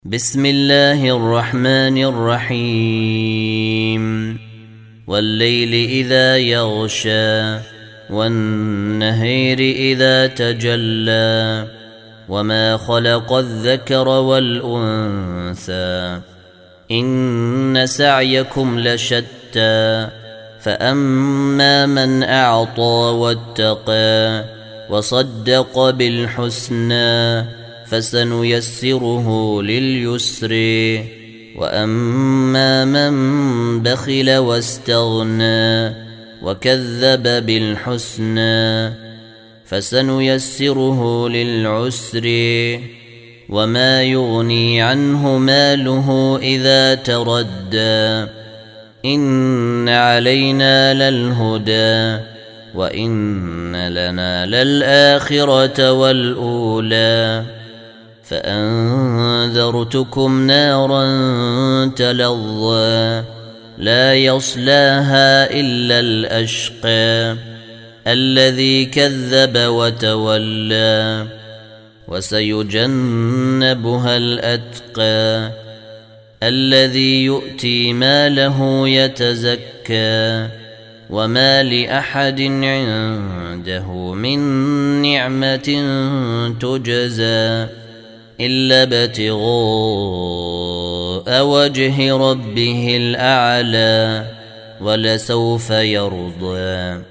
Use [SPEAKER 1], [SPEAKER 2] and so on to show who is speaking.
[SPEAKER 1] بسم الله الرحمن الرحيم والليل إذا يغشى والنهار إذا تجلى وما خلق الذكر والأنثى إن سعيكم لشتى فأما من أعطى واتقى وصدق بالحسنى فسنيسره لليسر وأما من بخل واستغنى وكذب بالحسنى فسنيسره للعسر وما يغني عنه ماله إذا تردى إن علينا للهدى وإن لنا للآخرة والأولى فأنذرتكم نارا تلظى لا يصلاها إلا الأشقى الذي كذب وتولى وسيجنبها الأتقى الذي يؤتي ماله يتزكى وما لأحد عنده من نعمة تجزى إلا ابتغاء وجه ربه الأعلى ولسوف يرضى.